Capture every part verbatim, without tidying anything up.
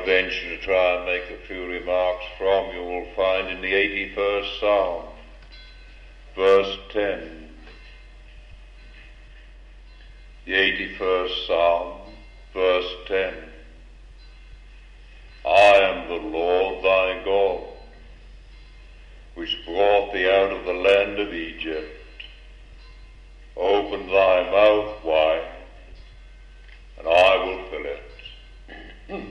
would venture to try and make a few remarks from, you will find in the eighty-first Psalm, verse ten. The eighty-first Psalm, verse ten. I am the Lord thy God, which brought thee out of the land of Egypt. Open thy mouth wide, and I will fill it.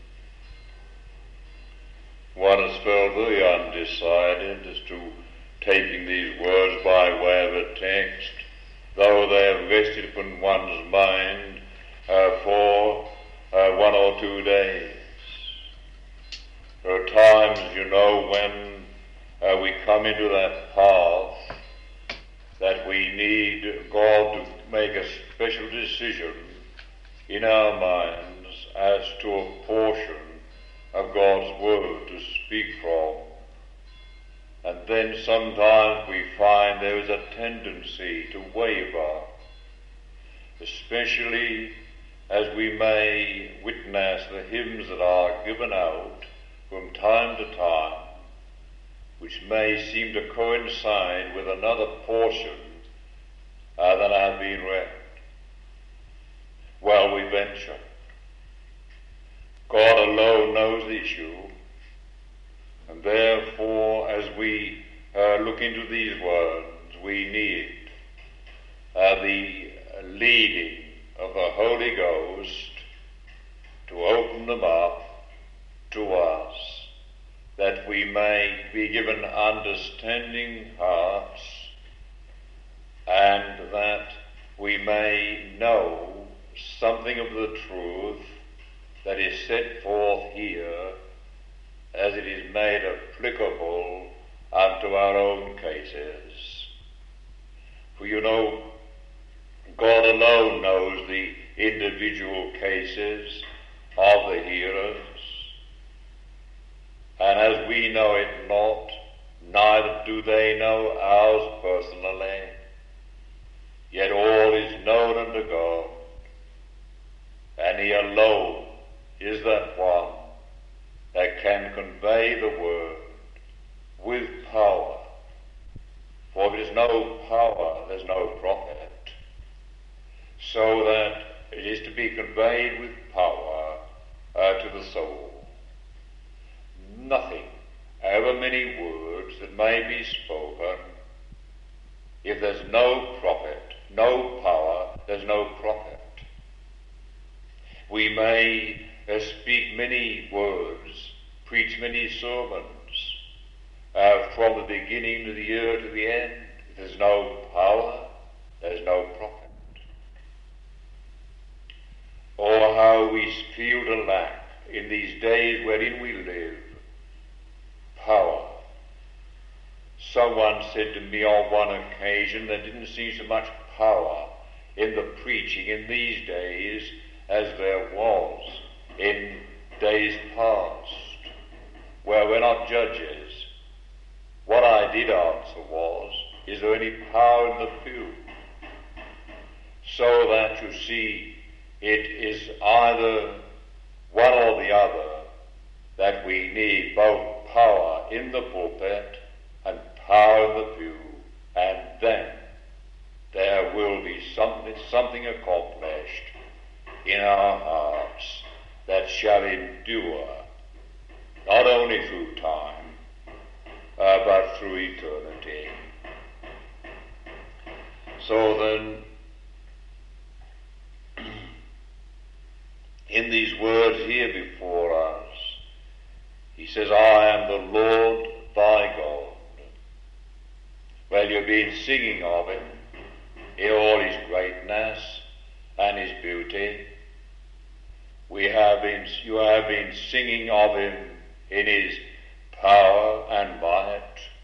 One has felt very undecided as to taking these words by way of a text, though they have rested upon one's mind uh, for uh, one or two days. There are times, you know, when uh, we come into that path that we need God to make a special decision in our minds as to a portion of God's Word to speak from. And then sometimes we find there is a tendency to waver, especially as we may witness the hymns that are given out from time to time, which may seem to coincide with another portion uh, that have been read. Well, we venture. God alone knows the issue, and therefore, as we uh, look into these words, we need uh, the leading of the Holy Ghost to open them up to us, that we may be given understanding hearts, and that we may know something of the truth that is set forth here as it is made applicable unto our own cases. For you know, God alone knows the individual cases of the hearers, and as we know it not, neither do they know ours personally, yet all is known unto God, and He alone is that one that can convey the word with power. For if there's no power, there's no prophet. So that it is to be conveyed with power uh, to the soul. Nothing, however many words that may be spoken, if there's no prophet, no power, there's no prophet. We may uh, speak many words, preach many sermons, uh, from the beginning of the year to the end. If there's no power, there's no prophet. Or how we feel to lack in these days wherein we live power. Someone said to me on one occasion there didn't seem so much power in the preaching in these days as there was in days past. Well, we're not judges. What I did answer was, is there any power in the pew? So that, you see, it is either one or the other that we need, both power in the pulpit and power in the pew, and then there will be something, something accomplished in our hearts that shall endure, not only through time, uh, but through eternity. So then, in these words here before us, he says, I am the Lord thy God. Well, you've been singing of him in all his greatness and his beauty. We have been, you have been singing of him in his power and might,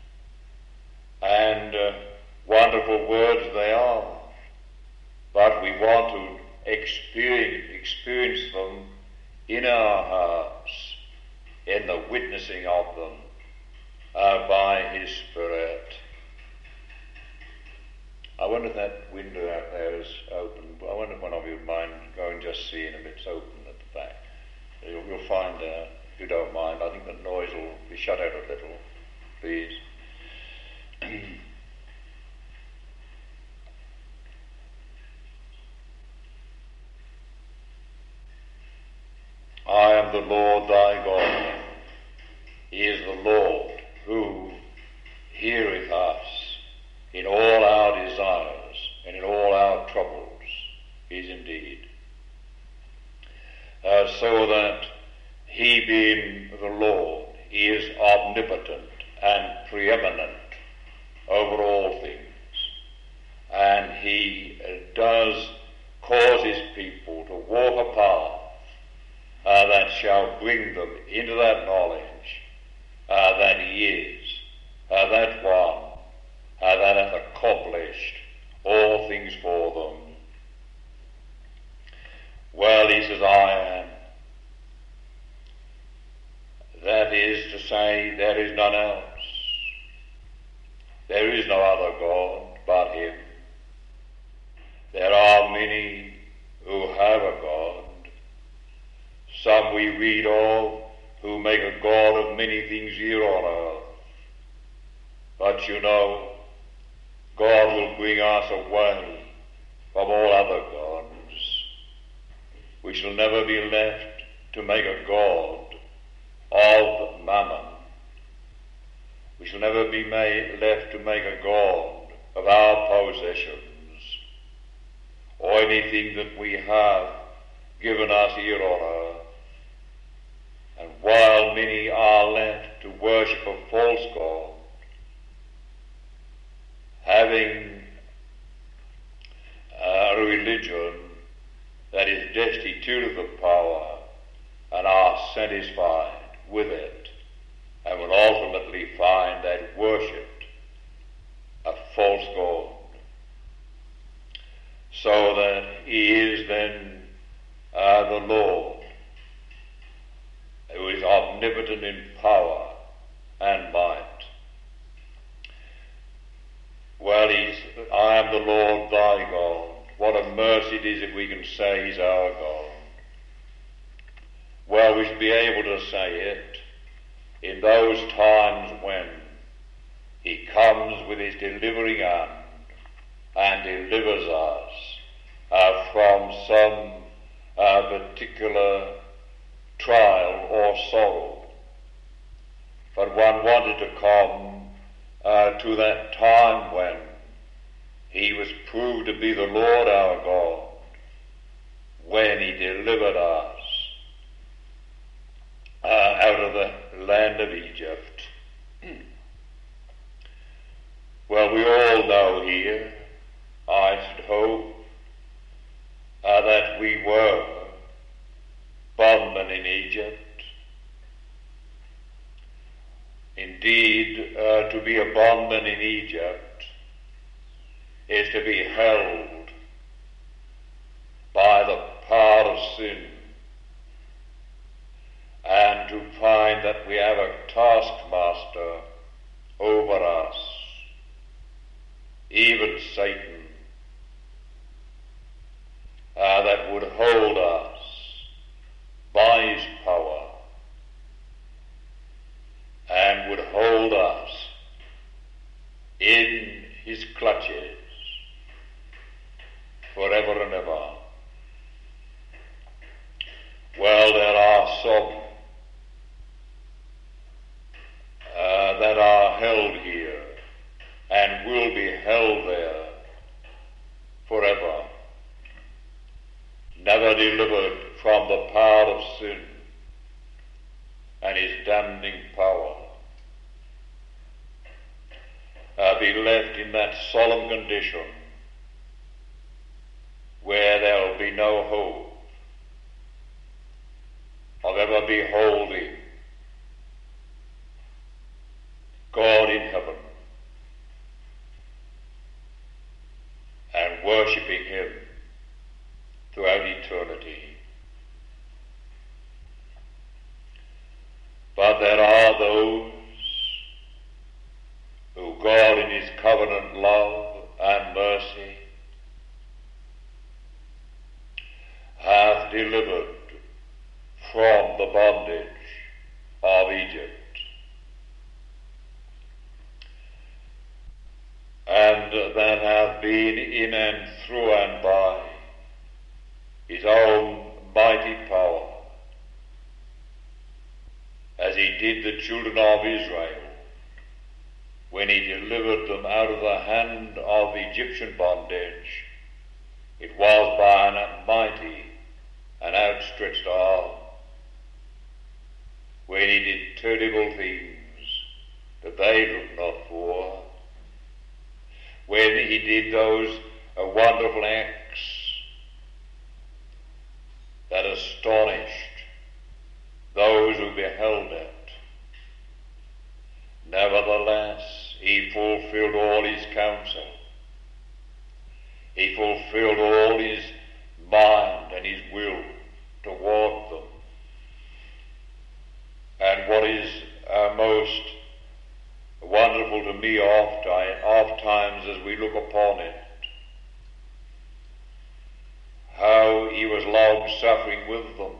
and uh, wonderful words they are, but we want to experience, experience them in our hearts, in the witnessing of them uh, by his Spirit. I wonder if that window out there is open. I wonder if one of you would mind going just seeing if it's open at the back. You'll, you'll find out. be shut out a little, please. I am the Lord thy God. He is the Lord who heareth us in all our desires and in all our troubles. He is indeed. Uh, so that he being the Lord, he is omnipotent and preeminent over all things. And he uh, does cause his people to walk a path uh, that shall bring them into that knowledge uh, that he is uh, that one uh, that hath accomplished all things for them. Well, he says, I am. That is to say, there is none else. There is no other God but him. There are many who have a God. Some we read of who make a God of many things here on earth. But you know, God will bring us away from all other gods. We shall never be left to make a God of mammon. We shall never be made, left to make a God of our possessions or anything that we have given us here on earth. And while many are left to worship a false God, having a religion that is destitute of the power and are satisfied with it, and will ultimately find that worshipped a false God. So that he is then uh, the Lord, who is omnipotent in power and might. Well, he's, I am the Lord thy God. What a mercy it is if we can say he's our God. Well, we should be able to say it in those times when he comes with his delivering hand and delivers us uh, from some uh, particular trial or sorrow. But one wanted to come uh, to that time when he was proved to be the Lord our God, when he delivered us uh, out of the land of Egypt. Well, we all know here, I should hope, uh, that we were bondmen in Egypt. Indeed, uh, to be a bondman in Egypt is to be held by the power of sin, and to find that we have a taskmaster over us, even Satan, uh, that would hold us by his power and would hold us in his clutches forever and ever. Well, there are some uh, that are held here and will be held there forever, never delivered from the power of sin and his damning power, uh, be left in that solemn condition where there will be no hope of ever beholding God in heaven and worshipping him throughout eternity. But there are those who God in his covenant love and mercy hath delivered from the bondage of Egypt. and that hath been in and through and by his own mighty power, as he did the children of Israel when he delivered them out of the hand of Egyptian bondage. It was by a mighty and outstretched arm, when he did terrible things that they looked not for, when he did those uh, wonderful acts that astonished those who beheld it. Nevertheless, he fulfilled all his counsel. He fulfilled all his mind and his will toward them. And what is uh, most wonderful to me oft, oft times as we look upon it, how he was long-suffering with them,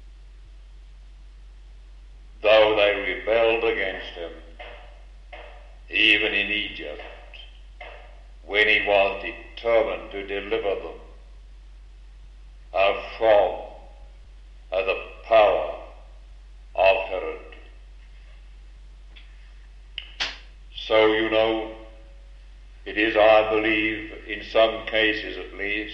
though they rebelled against him, even in Egypt, when he was determined to deliver them uh, from uh, the power of Herod. So, you know, it is, I believe, in some cases at least,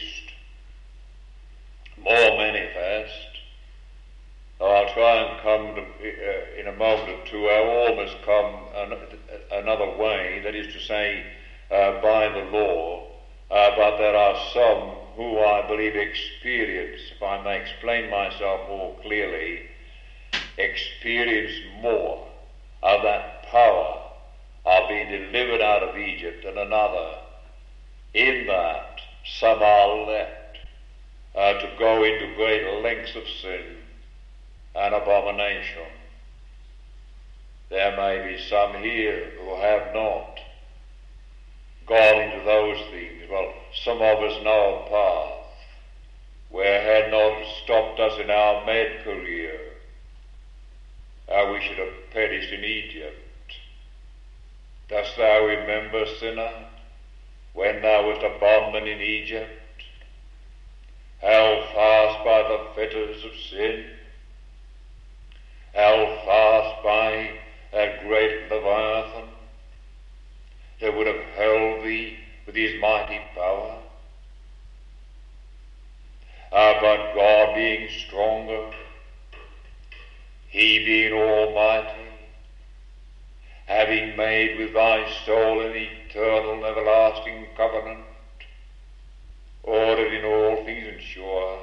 more manifest. I'll try and come to, uh, in a moment or two, I'll almost come an, another way, that is to say, uh, by the law, uh, but there are some who I believe experience, if I may explain myself more clearly, experience more of that power of being delivered out of Egypt than another, in that some are led uh, to go into great lengths of sin and abomination. There may be some here who have not gone into those things. Well, some of us know a path where, had not stopped us in our med career, uh, we should have perished in Egypt. Dost thou remember, sinner, when thou wast a bondman in Egypt, held fast by the fetters of sin, held fast by that great Leviathan that would have held thee with his mighty power? Ah, but God being stronger, he being almighty, having made with thy soul an eternal, everlasting covenant, ordered in all things and sure,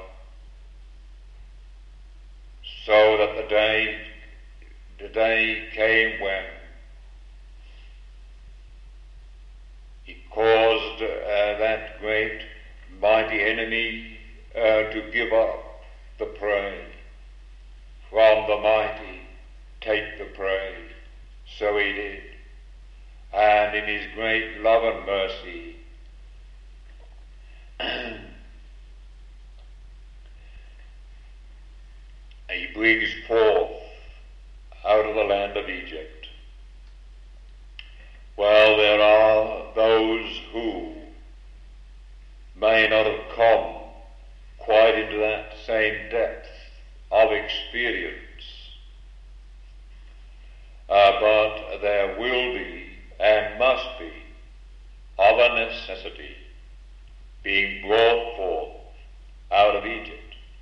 so that the day, the day came when he caused uh, that great, mighty enemy uh, to give up the prey. From the mighty, take the prey. So he did. And in his great love and mercy, he brings forth out of the land of Egypt. Well, there are those who may not have come quite into that same depth of experience, uh, but there will be and must be, of a necessity, being brought forth out of Egypt.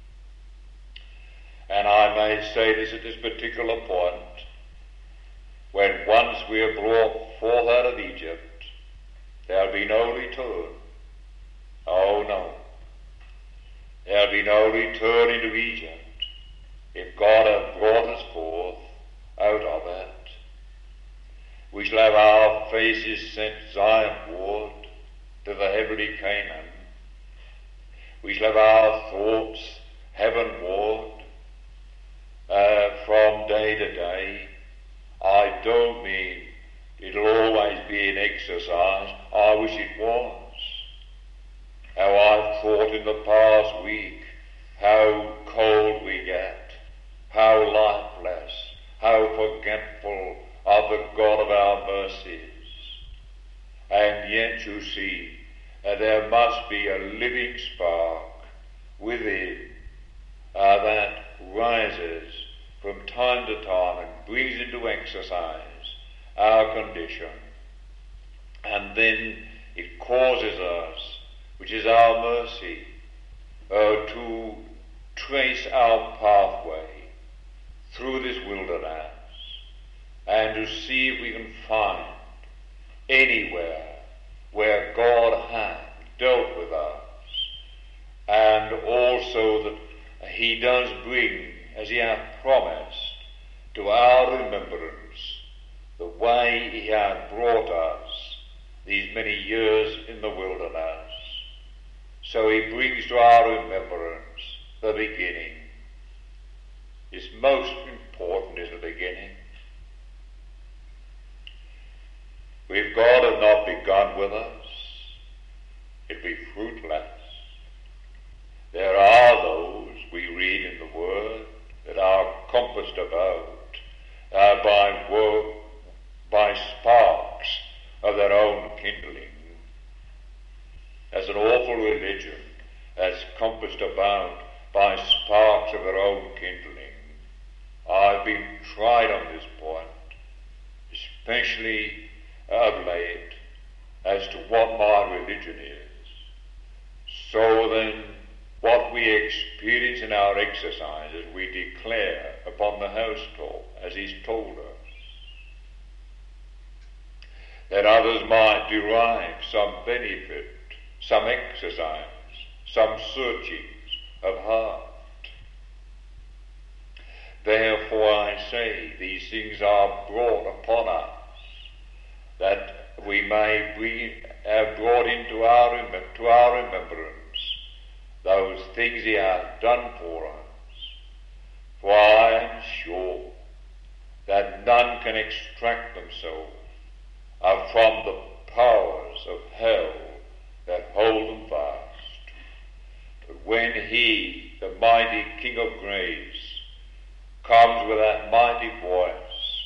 And I may say this at this particular point, when once we are brought forth out of Egypt, there'll be no return. Oh no. There'll be no return into Egypt if God hath brought us forth out of it. We shall have our faces set Zionward to the heavenly Canaan. We shall have our thoughts heavenward uh, from day to day. I don't mean it'll always be an exercise. I wish it was. How I've thought in the past week how cold we get, how lifeless, how forgetful of the God of our mercies. And yet, you see that there must be a living spark within uh, that rises from time to time and brings into exercise our condition. And then it causes us, which is our mercy, uh, to trace our pathway through this wilderness and to see if we can find anywhere where God hath dealt with us, and also that he does bring, as he hath promised, to our remembrance the way he hath brought us these many years in the wilderness. So he brings to our remembrance the beginning. It's most important is the beginning. If God had not begun with us, it'd be fruitless. There are those, we read in the Word, that are compassed about uh, by work, by sparks of their own kindling. As an awful religion that's compassed about by sparks of their own kindling. I've been tried on this point, especially of late, as to what my religion is. So then, what we experience in our exercises, we declare upon the housetop, as he's told us, that others might derive some benefit, some exercise, some searchings of heart. Therefore I say, these things are brought upon us, that we may be uh, brought into our, to our remembrance those things he hath done for us. For I am sure that none can extract themselves uh, from the powers of hell that hold them fast. But when he, the mighty King of grace, comes with that mighty voice,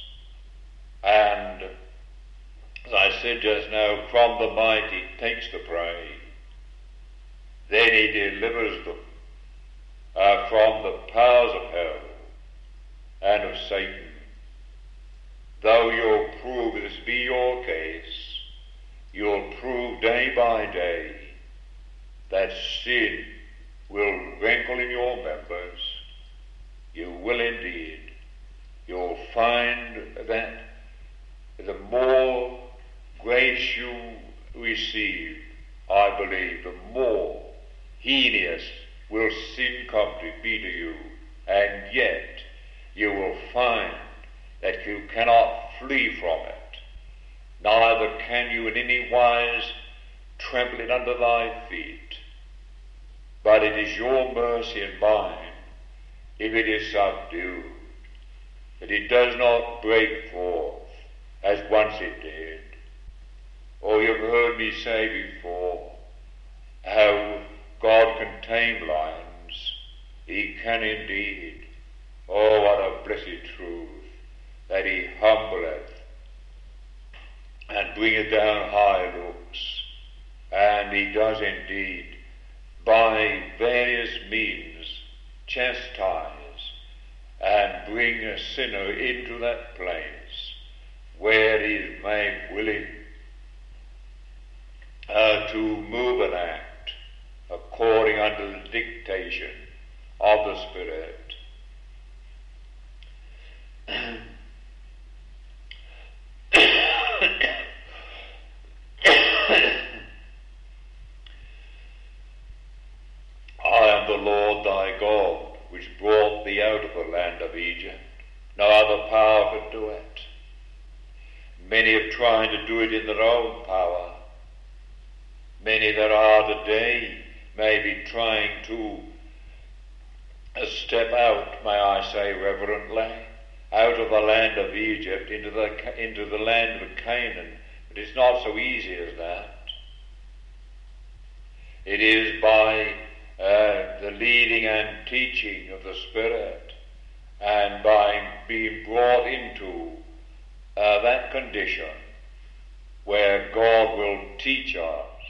and, as I said just now, from the mighty takes the prey, then he delivers them uh, from the powers of hell and of Satan. Though you'll prove, if this be your case, you'll prove day by day that sin will wrinkle in your members. You will indeed. You'll find that the more grace you receive, I believe, the more heinous will sin come to be to you, and yet you will find that you cannot flee from it, neither can you in any wise trample it under thy feet, but it is your mercy and mine if it is subdued, that it does not break forth as once it did. Oh, you've heard me say before how God can tame lions. He can indeed. Oh, what a blessed truth, that he humbleth and bringeth down high looks. And he does indeed, by various means, chastise and bring a sinner into that place where he is made willing uh, to move and act according unto the dictation of the Spirit. I am the Lord thy God, which brought thee out of the land of Egypt. No other power could do it. Many have tried to do it in their own power. Many that are today may be trying to uh, step out, may I say reverently, out of the land of Egypt into the into the land of Canaan. But it's not so easy as that. It is by uh, the leading and teaching of the Spirit, and by being brought into uh, that condition where God will teach us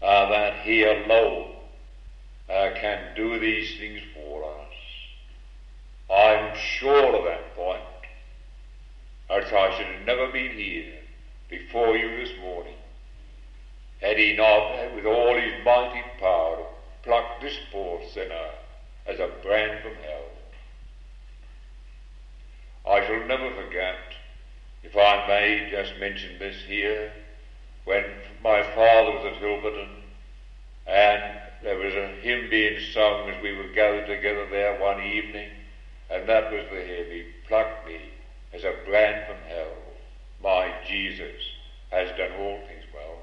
uh, that he alone uh, can do these things for us. I'm sure of that point, else I should have never been here before you this morning, had he not, with all his mighty power, plucked this poor sinner as a brand from hell. I shall never forget, if I may just mention this here, when my father was at Hilverton, and there was a hymn being sung as we were gathered together there one evening, and that was the hymn, he plucked me as a brand from hell. My Jesus has done all things well.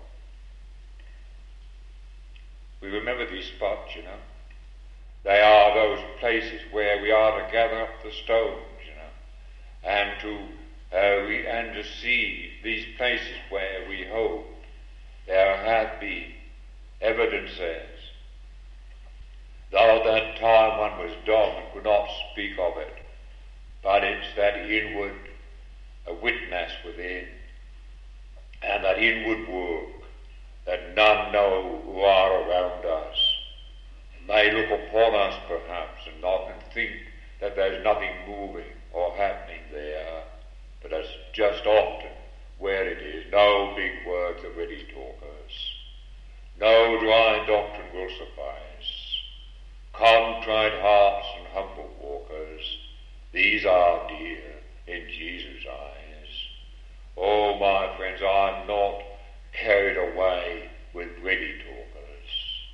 We remember these spots, you know. They are those places where we are to gather up the stones, you know, and to uh, we, and to see these places where we hope there hath been evidences. Though at that time one was dumb and could not speak of it, but it's that inward a witness within, and that inward work that none know who are around us. May look upon us perhaps and not and think that there's nothing moving or happening there, but that's just often where it is. No big words are ready talkers. No dry doctrine will suffice. Contrite hearts and humble walkers, these are dear in Jesus' eyes. Oh, my friends, I'm not carried away with ready talkers.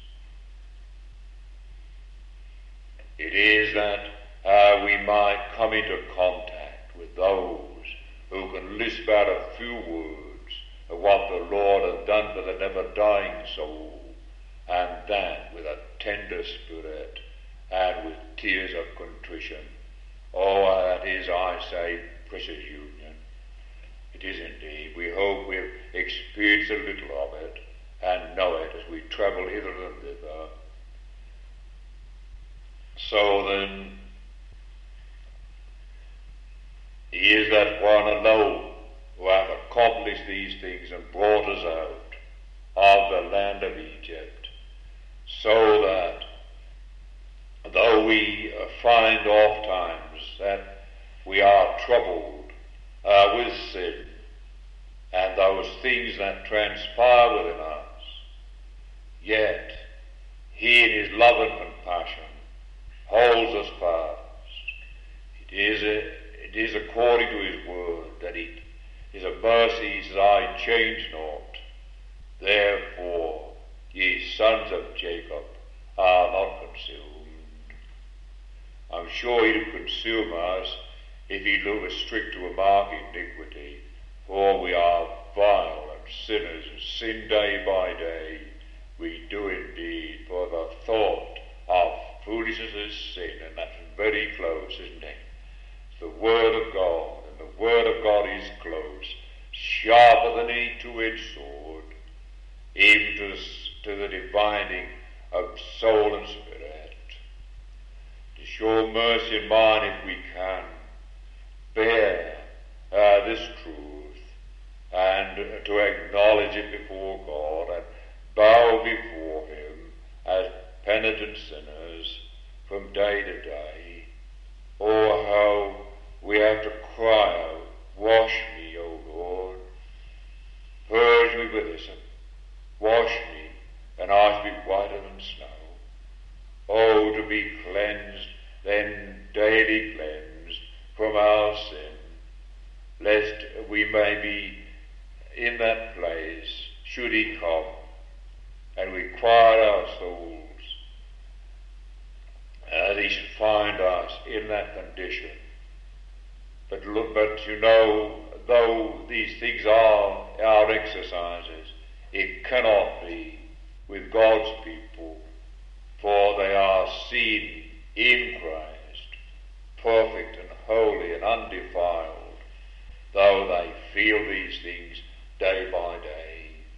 It is that uh, we might come into contact with those who can lisp out a few words of what the Lord has done for the never-dying soul, and that with a tender spirit and with tears of contrition. Oh, that is, I say, precious union. It is indeed. We hope we've experienced a little of it and know it as we travel hither and thither. So then, he is that one alone who hath accomplished these things and brought us out of the land of Egypt, so that though we uh, find oft times that we are troubled uh, with sin and those things that transpire within us, yet he in his love and compassion holds us fast. It is, a, it is according to his word that he is a mercy, he says, I change not. Therefore, ye sons of Jacob are not consumed. I'm sure he'd consume us if he looked as strict to a mark iniquity, for we are vile and sinners and sin day by day. We do indeed, for the thought of foolishness is sin, and that's very close, isn't it? It's the word of God, and the word of God is close, sharper than any two-edged sword, even to the, to the dividing of soul and spirit. To show mercy in mind if we can, bear uh, this truth, and uh, to acknowledge it before God, and bow before him as penitent sinners from day to day. Oh, how we have to cry out, wash me, O Lord, purge me with hyssop, wash me, and I shall be whiter than snow. Oh, to be cleansed, then daily cleansed from our sin, lest we may be in that place, should he come, and we quiet our souls, as he should find us in that condition. But look, but you know, though these things are our exercises, it cannot be with God's people, for they are seen in Christ, perfect and holy and undefiled, though they feel these things day by day.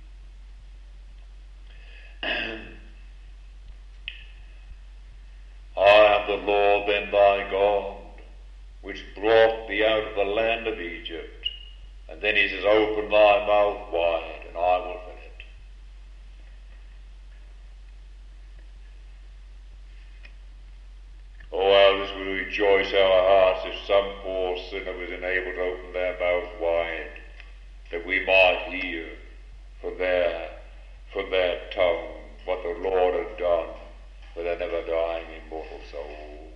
I am the Lord then thy God, which brought thee out of the land of Egypt. And then he says, open thy mouth wide, and I will fill it. Oh, how this will rejoice our hearts if some poor sinner was enabled to open their mouth wide, that we might hear from their, from their tongue what the Lord had done for their never-dying immortal soul.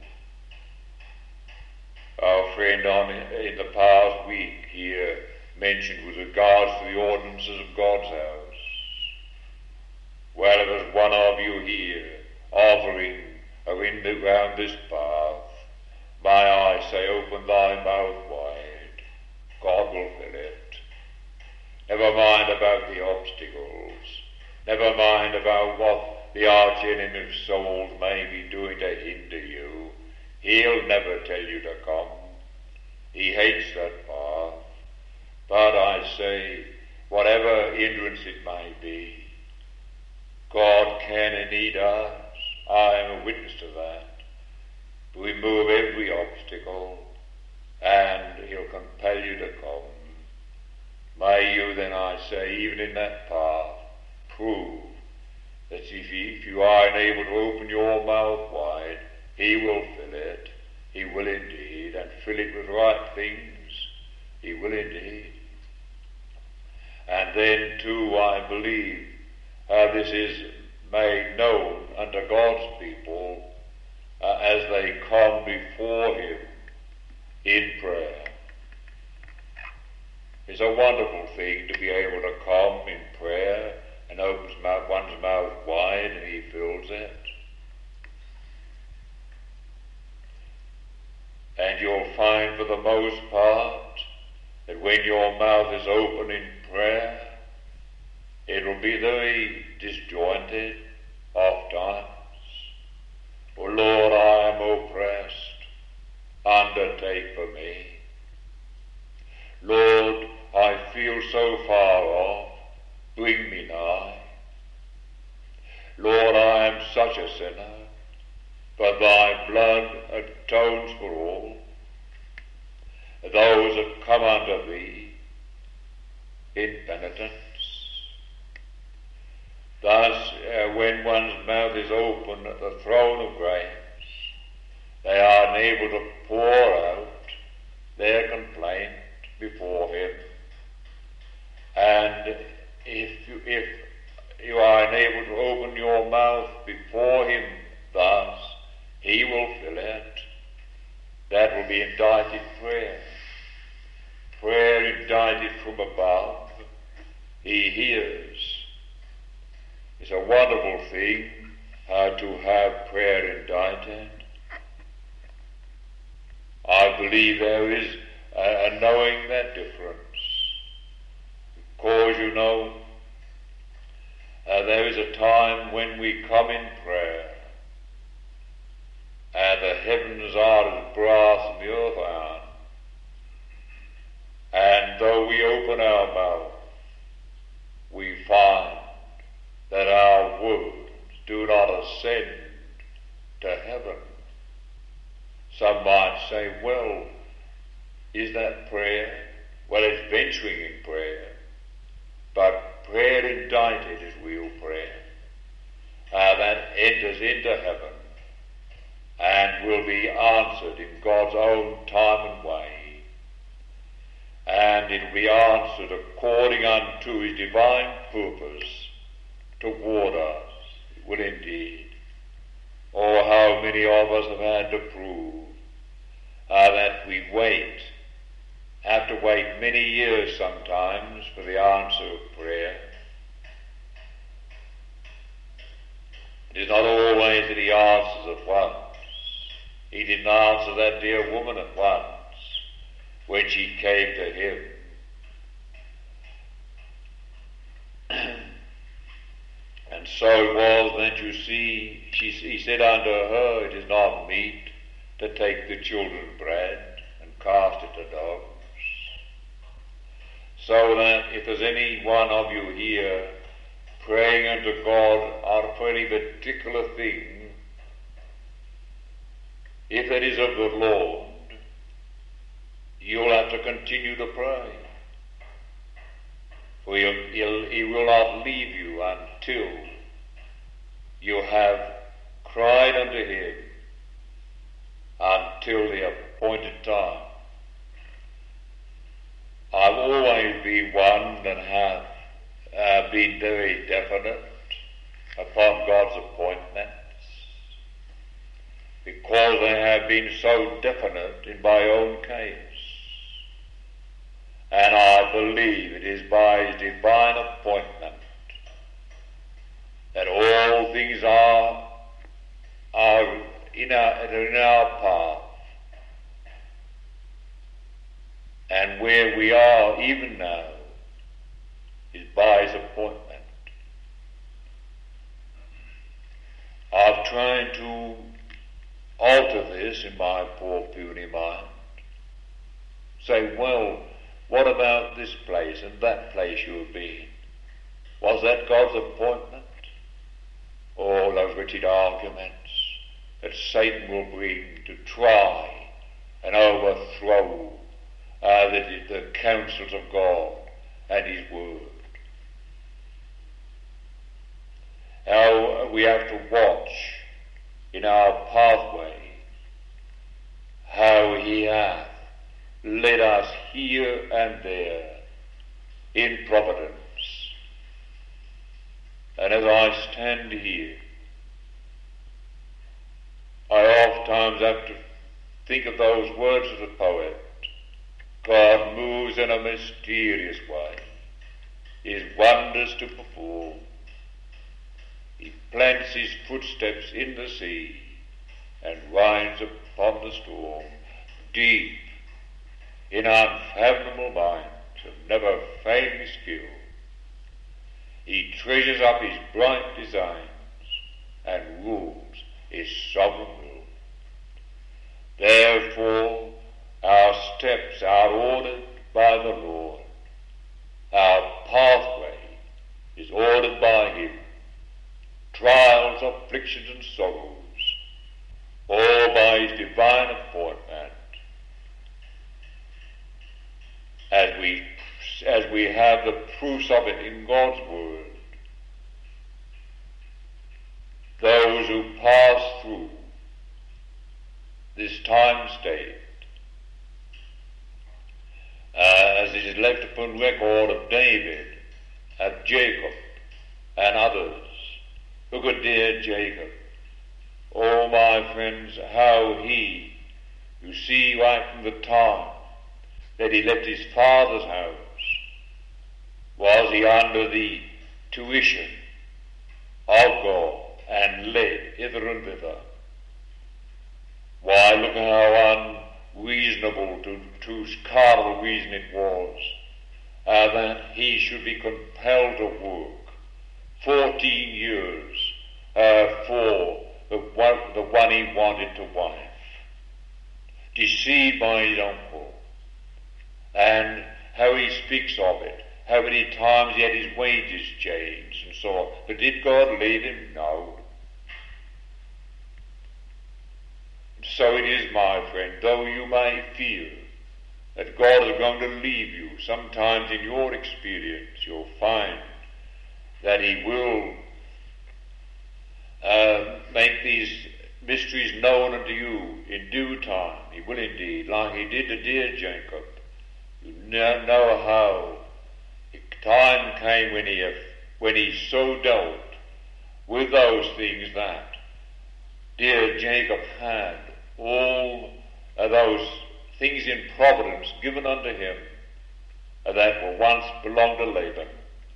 Our friend on in the past week here mentioned with regards to the ordinances of God's house. Well, if there's one of you here offering or in the, round this path, may I say, open thy mouth wide. God will fill it. Never mind about the obstacles. Never mind about what the arch enemy of souls may be doing to hinder you. He'll never tell you to come. He hates that path. But I say, whatever hindrance it may be, God can and He does. I am a witness to that. Remove every obstacle, and He'll compel you to come. May you then, I say, even in that path, prove that if you, if you are unable to open your mouth wide, He will fill it. He will indeed, and fill it with right things. He will indeed. And then, too, I believe how this is made known unto God's people uh, as they come before Him in prayer. It's a wonderful thing to be able to come in prayer and opens mouth, one's mouth wide and He fills it. And you'll find for the most part that when your mouth is open in prayer, it'll be very disjointed oft times. Oh Lord, I am oppressed. Undertake for me. Lord, I feel so far off. Bring me nigh. Lord, I am such a sinner, but thy blood atones for all. Those that come unto thee in penitence. Thus, uh, when one's mouth is open at the throne of grace, they are enabled to pour out their complaint before Him. And if you, if you are unable to open your mouth before Him thus, He will fill it. That will be indicted prayer. Prayer indicted from above. He hears. It's a wonderful thing how to have prayer indicted. I believe there is a, a knowing that difference. Because, you know, uh, there is a time when we come in prayer and the heavens are as brass and the earth iron. And though we open our mouth, we find that our words do not ascend to heaven. Some might say, well, is that prayer? Well, it's venturing in prayer. But prayer indicted is real prayer. Uh, that enters into heaven and will be answered in God's own time and way. And it will be answered according unto His divine purpose toward us. It will indeed. Oh, how many of us have had to prove uh, that we wait, have to wait many years sometimes for the answer of prayer. It is not always that He answers at once. He didn't answer that dear woman at once when she came to Him. And so it was that, you see, she, He said unto her, it is not meet to take the children's bread and cast it to dogs. So that if there's any one of you here praying unto God for any particular thing, if it is of the Lord, you'll have to continue to pray. For he'll, he'll, He will not leave you until you have cried unto Him until the appointed time. I've always been one that have uh, been very definite upon God's appointments, because they have been so definite in my own case. And I believe it is by His divine appointment that all things are, are in our, in our path. And where we are even now is by His appointment. I've tried to alter this in my poor puny mind. Say, well, what about this place and that place you have been? Was that God's appointment? All those wretched arguments that Satan will bring to try and overthrow uh, the, the counsels of God and His Word. How we have to watch in our pathway how He hath led us here and there in providence. And as I stand here, I oftentimes have to think of those words of the poet. God moves in a mysterious way, His wonders to perform. He plants His footsteps in the sea and rides upon the storm, deep in unfathomable minds of never failing skill. He treasures up His bright designs and rules His sovereign will. Therefore our steps are ordered by the Lord. Our pathway is ordered by Him. Trials, afflictions and sorrows, all by His divine appointment. As we, as we have the proofs of it in God's Word, those who pass through this time state, uh, as it is left upon record of David, of Jacob, and others. Look at dear Jacob. Oh, my friends, how he, you see right from the time that he left his father's house, was he under the tuition of God and led hither and thither. Why, look how unreasonable to, to carnal reason it was uh, that he should be compelled to work fourteen years uh, for the one, the one he wanted to wife, deceived by his uncle, and how he speaks of it, how many times he had his wages changed and so on. But did God leave him? No. So it is, my friend, though you may feel that God is going to leave you, sometimes in your experience you'll find that He will uh, make these mysteries known unto you in due time. He will indeed, like He did to dear Jacob. You know how time came when He, when he so dealt with those things that dear Jacob had all of those things in providence given unto him that were once belonged to Laban.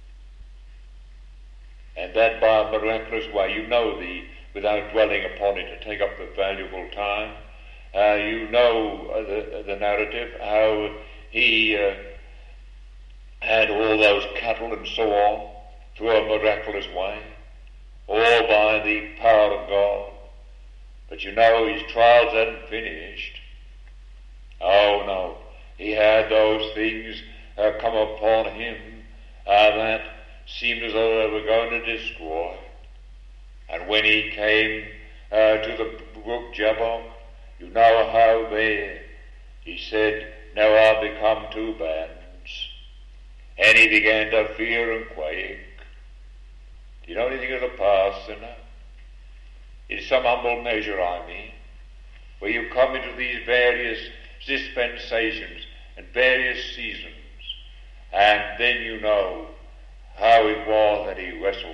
And that by a miraculous way, you know the, without dwelling upon it to take up the valuable time, uh, you know uh, the, the narrative, how he uh, had all those cattle and so on through a miraculous way, all by the power of God. But you know his trials hadn't finished. Oh no, he had those things uh, come upon him uh, that seemed as though they were going to destroy. And when he came uh, to the brook Jabbok, you know how there he said, now I've become two bands. And he began to fear and quake. Do you know anything of the past, sinner? In some humble measure, I mean. where you come into these various dispensations and various seasons, and then you know how it was that he wrestled.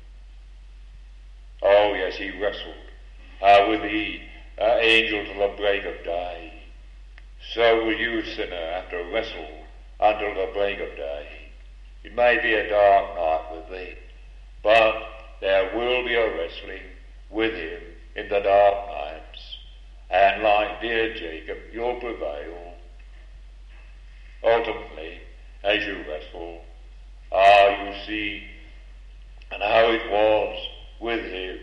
Oh yes, he wrestled uh, with the uh, angel till the break of day. So will you, sinner, have to wrestle until the break of day. It may be a dark night with thee, but there will be a wrestling with him in the dark nights. And like dear Jacob, you'll prevail. Ultimately, as you wrestle, ah, you see, and how it was with him.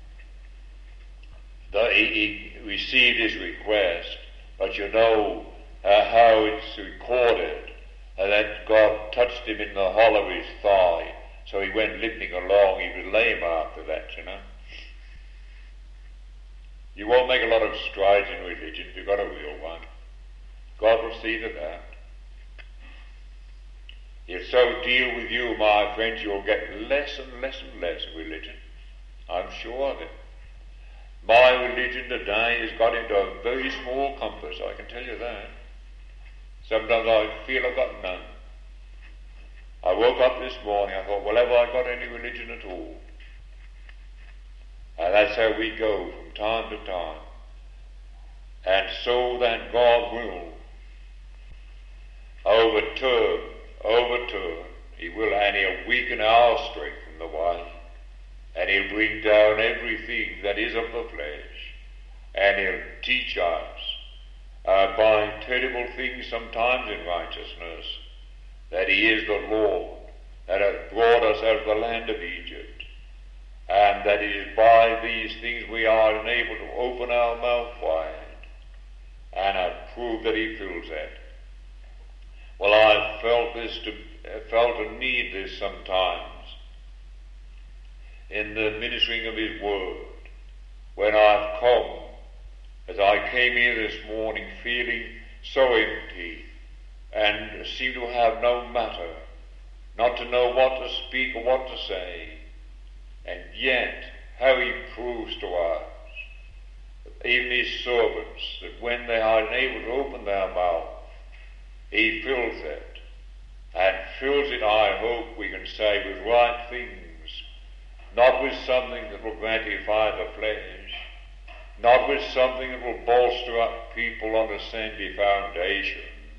The, he, he received his request, but you know uh, how it's recorded uh, that God touched him in the hollow of his thigh, so he went limping along. He was lame after that, you know. You won't make a lot of strides in religion if you've got a real one. God will see to that. He'll so deal with you, my friends, you'll get less and less and less religion. I'm sure of it. My religion today has got into a very small compass, I can tell you that. Sometimes I feel I've got none. I woke up this morning, I thought, well, have I got any religion at all? And that's how we go from time to time. And so that God will overturn, overturn, he will, and he'll weaken our strength in the way. And he'll bring down everything that is of the flesh. And he'll teach us uh, by terrible things sometimes in righteousness that he is the Lord that hath brought us out of the land of Egypt. And that it is by these things we are enabled to open our mouth wide and have proved that he fills it. Well, I've felt this to, felt to need this sometimes in the ministering of his word, when I've come, as I came here this morning, feeling so empty and seem to have no matter, not to know what to speak or what to say, and yet how he proves to us, even his servants, that when they are unable to open their mouth, he fills it, and fills it, I hope we can say, with right things, not with something that will gratify the flesh, not with something that will bolster up people on a sandy foundation,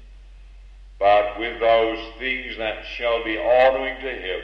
but with those things that shall be honouring to him,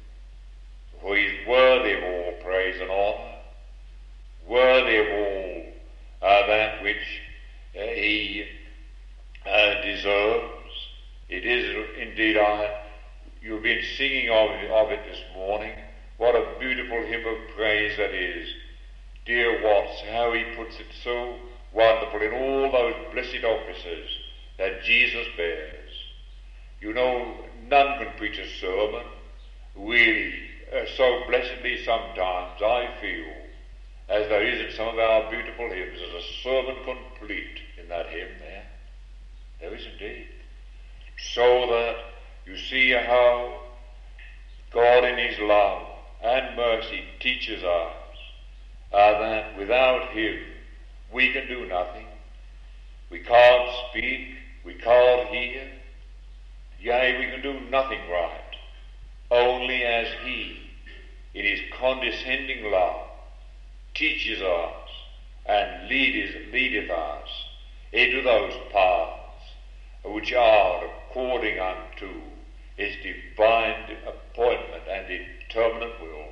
for he is worthy of all praise and honour, worthy of all uh, that which uh, he uh, deserves. It is indeed, I, you've been singing of it, of it this morning. What a beautiful hymn of praise that is. Dear Watts, how he puts it so wonderful in all those blessed offices that Jesus bears. You know, none can preach a sermon really uh, so blessedly sometimes, I feel, as there is in some of our beautiful hymns. There's a sermon complete in that hymn there. There is indeed. So that you see how God in his love and mercy teaches us uh, that without him we can do nothing. We can't speak, we can't hear, yea, we can do nothing right, only as he, in his condescending love, teaches us and leadeth, leadeth us into those paths which are according unto his divine appointment and determinate will.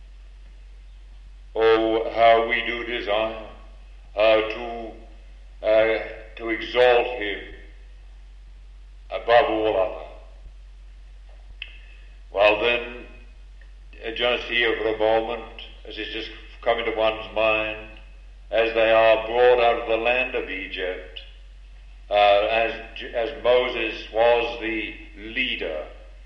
Oh, how we do desire uh, to uh, to exalt him above all other. Well then, uh, just here for a moment, as it's just come into one's mind, as they are brought out of the land of Egypt, uh, as, as Moses was the leader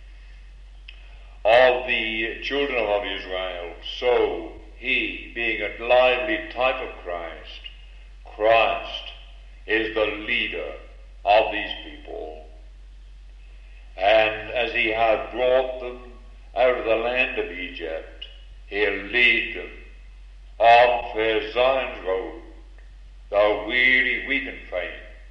of the children of Israel, so he, being a lively type of Christ, Christ is the leader of these people. And as he hath brought them out of the land of Egypt, he'll lead them on fair Zion's road, though weary, weak and faint.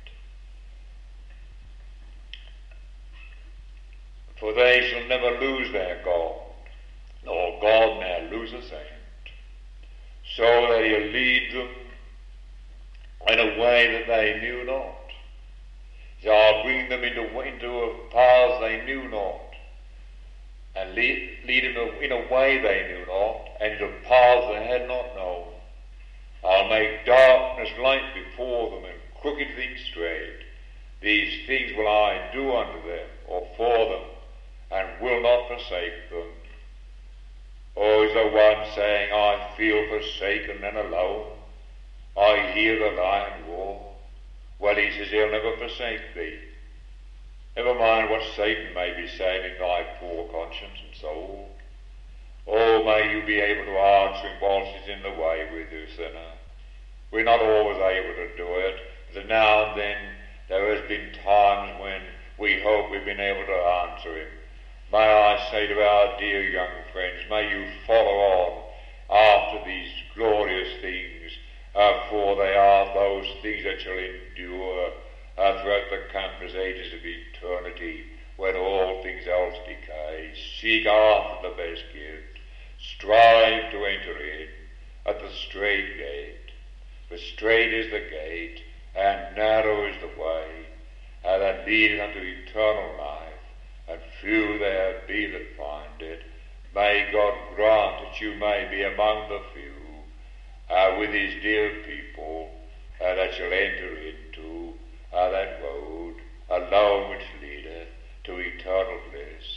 For they shall never lose their God, nor God ne'er lose a saint. So that he'll lead them in a way that they knew not. I'll bring them into, into a paths they knew not, and lead, lead them in a way they knew not, and into paths they had not known. I'll make darkness light before them, and crooked things straight. These things will I do unto them, or for them, and will not forsake them. Oh, is the one saying, I feel forsaken and alone. I hear the lion roar. Well, he says he'll never forsake thee. Never mind what Satan may be saying in thy poor conscience and soul. Oh, may you be able to answer him whilst he's in the way with you, sinner. We're not always able to do it, but now and then there has been times when we hope we've been able to answer him. May I say to our dear young friends, may you follow on after these glorious things, uh, for they are those things that shall endure uh, throughout the countless ages of eternity, when all things else decay. Seek after the best gift, strive to enter in at the strait gate. For strait is the gate, and narrow is the way, uh, that leadeth unto eternal life, and few there be that find it. May God grant that you may be among the few, uh, with his dear people, uh, that shall enter into uh, that road alone which leadeth to eternal bliss.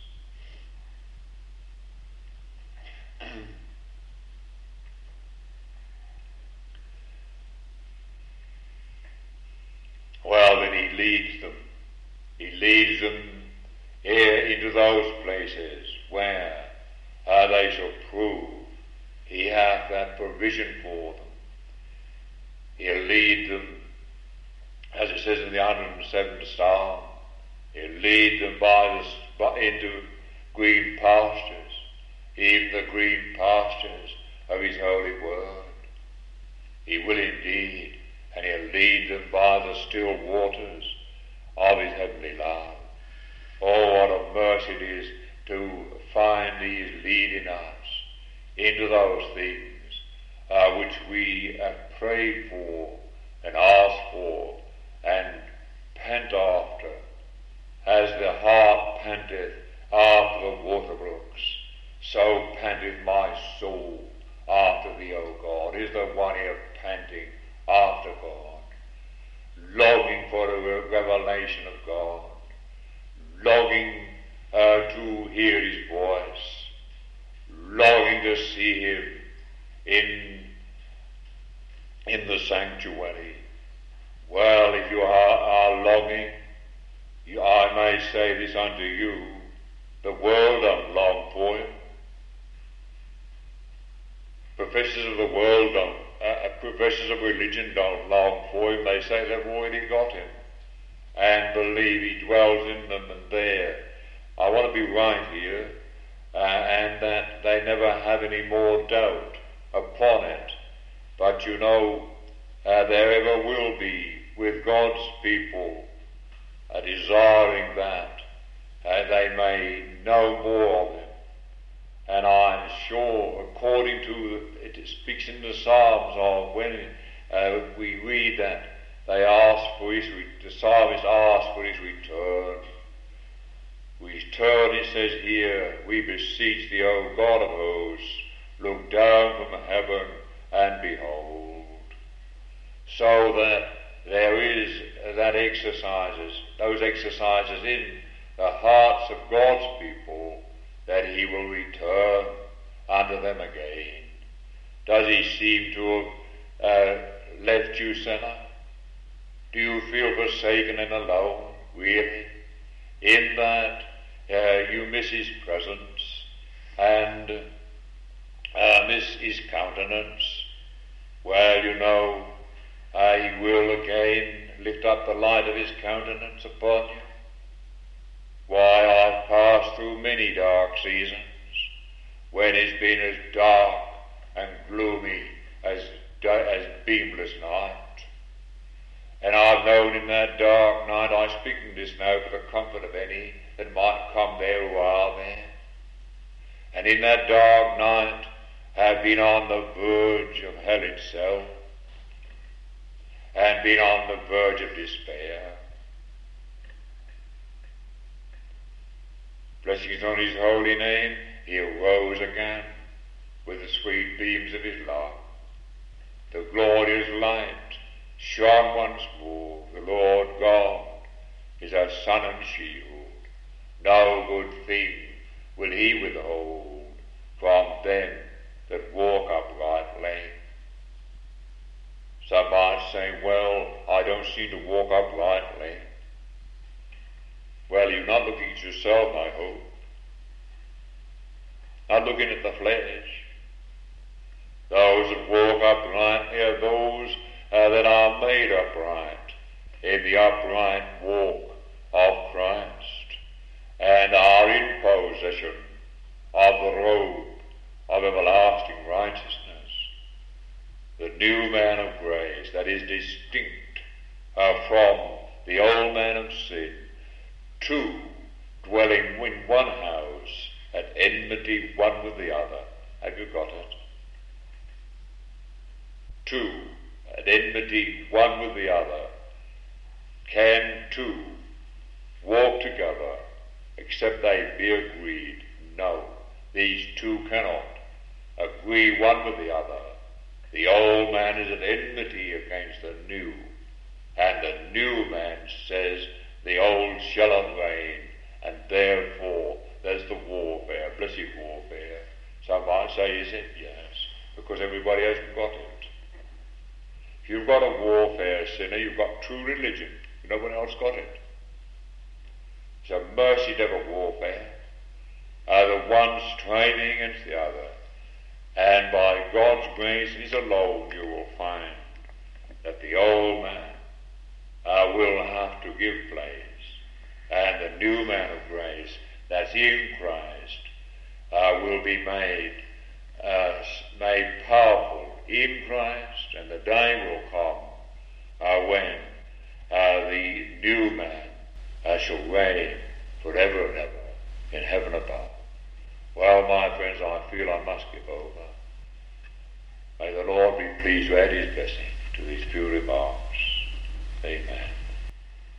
Well, then he leads them. He leads them here into those places where uh, they shall prove he hath that provision for them. He'll lead them, as it says in the one hundred seventh Psalm, he'll lead them by the, into green pastures, even the green pastures of his holy word. He will indeed, and he'll lead them by the still waters of his heavenly love. Oh, what a mercy it is to find he is leading us into those things uh, which we have prayed for and asked for and pant after, as the hart panteth after the water brooks, so panteth my soul after thee, O God. Is the one here panting after God, longing for a revelation of God, longing uh, to hear his voice, longing to see him in, in the sanctuary. Well, if you are, are longing, you, I may say this unto you, the world don't long for him. Professors of the world don't, uh, professors of religion don't long for him. They say they've already got him and believe he dwells in them and there. I want to be right here, uh, and that they never have any more doubt upon it. But you know, uh, there ever will be with God's people a desiring that uh, they may know more of him. And I'm sure, according to, it speaks in the Psalms of when uh, we read that they ask for his, the psalmist asked for his return. We turn, it says here, we beseech thee, O God of hosts, look down from heaven and behold. So that there is that exercises, those exercises in the hearts of God's people, that he will return unto them again. Does he seem to have uh, left you, sinner? Do you feel forsaken and alone, really, in that uh, you miss his presence and uh, miss his countenance? Well, you know, uh, he will again lift up the light of his countenance upon you. Why, I've passed through many dark seasons when it's been as dark and gloomy as, as beamless night. And I've known in that dark night, I'm speaking this now for the comfort of any that might come there who are there. And in that dark night, have been on the verge of hell itself, and been on the verge of despair. Blessings on his holy name, he arose again with the sweet beams of his love. The glorious light shone once more. The Lord God is our sun and shield. No good thing will he withhold from them that walk uprightly. Some might say, well, I don't seem to walk uprightly. Well, you're not looking at yourself, I hope. Not looking at the flesh. Those that walk uprightly are those uh, that are made upright in the upright walk of Christ, and are in possession of the robe of everlasting righteousness, the new man of grace that is distinct uh, from the old man of sin, two dwelling in one house at enmity one with the other. Have you got it? Two at enmity one with the other. Can two walk together except they be agreed? No, these two cannot agree one with the other. The old man is at enmity against the new, and the new man says the old shall not reign, and therefore there's the warfare, blessed warfare. Some might say, is it? Yes, because everybody hasn't got it. If you've got a warfare, sinner, you've got true religion. No one else got it. It's a mercy devil warfare, uh, the one striving against the other. And by God's grace and his alone, you will find that the old man uh, will have to give place, and the new man of grace that's in Christ uh, will be made uh, made powerful in Christ, and the day will come uh, when uh, the new man uh, shall reign forever and ever in heaven above. Well, my friends, I feel I must give over. May the Lord be pleased to add his blessing to these few remarks. Amen.